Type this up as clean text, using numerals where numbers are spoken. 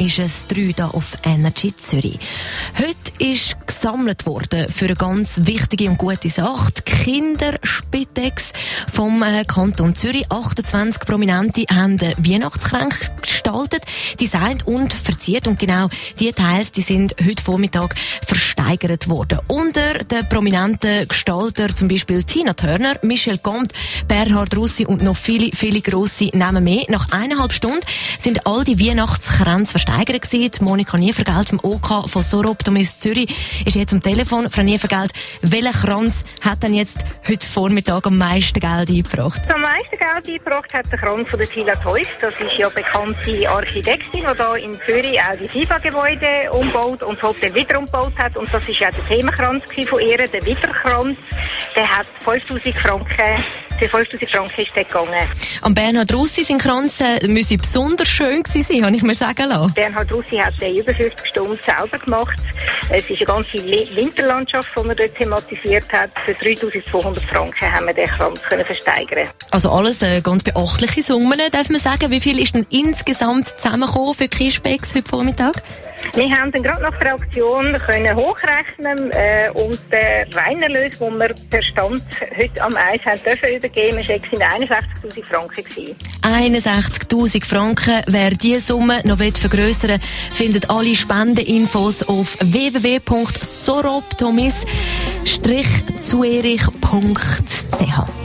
ist es 3 da auf Energy Zürich. Heute ist gesammelt worden für eine ganz wichtige und gute Sache. Die Kinderspitex vom Kanton Zürich. 28 Prominente haben Weihnachtskränke gestaltet, designt und verziert. Und genau diese Teils, die sind heute Vormittag versteigert worden. Unter den prominenten Gestalter zum Beispiel Tina Turner, Michel Comte, Bernhard Russi und noch viele, viele grosse Namen mehr. Nach 1,5 Stunden sind all die Weihnachtskränze versteigert gewesen. Monika Nievergelt vom OK von Soroptomis Zürich ist jetzt am Telefon. Frau Nievergelt, welcher Kranz hat denn jetzt heute Vormittag am meisten Geld eingebracht? Am meisten Geld eingebracht hat der Kranz von der Tila Theus. Das ist ja bekannte Architektin, die hier in Zürich auch die FIFA-Gebäude umbaut und das Hotel wieder umgebaut hat. Und das war ja der Themenkranz von ihr, der Wiederkranz. Der hat 5'000 Franken. Für 5'000 Franken ist der gegangen. Am Bernhard Russi sein Kranz müsse besonders schön gewesen sein, habe ich mir sagen lassen. Bernhard Russi hat den über 50 Stunden selber gemacht. Es ist eine ganze Winterlandschaft, die er dort thematisiert hat. Für 3'200 Franken haben wir den Kranz versteigern. Also alles ganz beachtliche Summen, darf man sagen. Wie viel ist denn insgesamt zusammengekommen für Kispex heute Vormittag? Wir haben dann gerade nach der Auktion können hochrechnen und der Reinerlös, den wir per Stand heute am Eis haben dürfen übergeben, war 61'000 Franken gewesen. 61'000 Franken. Wer diese Summe noch vergrössern will, findet alle Spendeninfos auf www.soroptomis-zuerich.ch.